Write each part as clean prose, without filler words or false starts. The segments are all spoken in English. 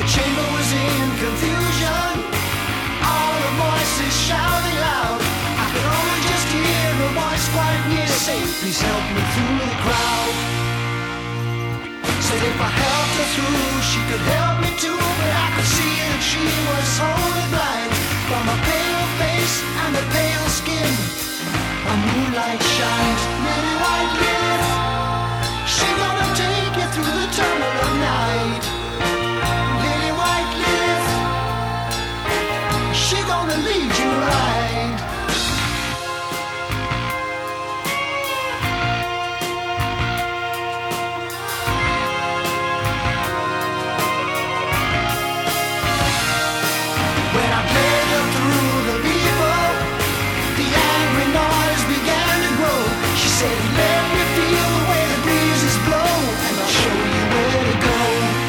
The chamber was in confusion, all the voices shouting loud. I could only just hear a voice quite near say, please help me through the crowd. Said if I helped her through, she could help me too, but I could see that she was wholly blind. From her pale face and her pale skin, a moonlight shines, lily white lips. She gonna take you through the tunnel of night. Lily white lips. She gonna lead you right. When I played her through the people, the angry noise began to grow. She said, let me feel the way the breezes blow, and I'll show you where to go.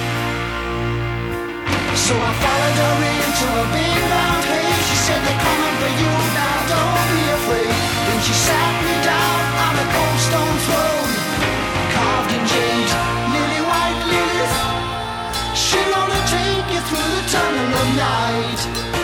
So I followed her into a big round cage. She said, they're coming for you, now don't be afraid. Then she sat me down on a cold stone throne, carved in jade, lily white lilies. She gonna take you through the tunnel of night.